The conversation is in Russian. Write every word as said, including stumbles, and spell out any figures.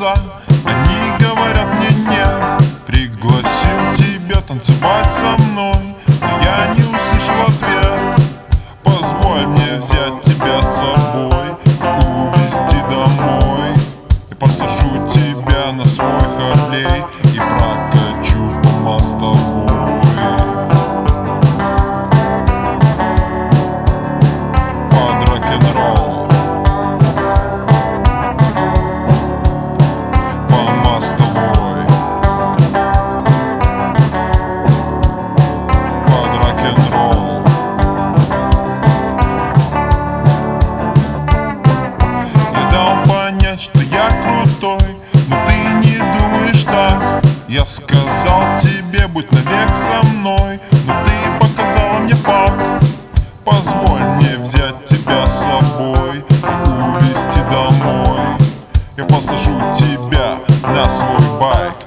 глаза, они говорят мне нет. Пригласил тебя танцевать со мной, но я не услышал ответ. Позволь мне взять тебя с собой, увезти домой. И посажу тебя на свой Харлей и прокачу по мостовой. Под рок-н-ролл, по мостовой. Под рок-н-ролл. Я дал понять, что я крутой, но ты не думаешь так. Я сказал тебе, будь навек со мной, но ты показала мне факт. Позволь мне взять тебя с собой и увезти домой. Я посажу тебя на свой байк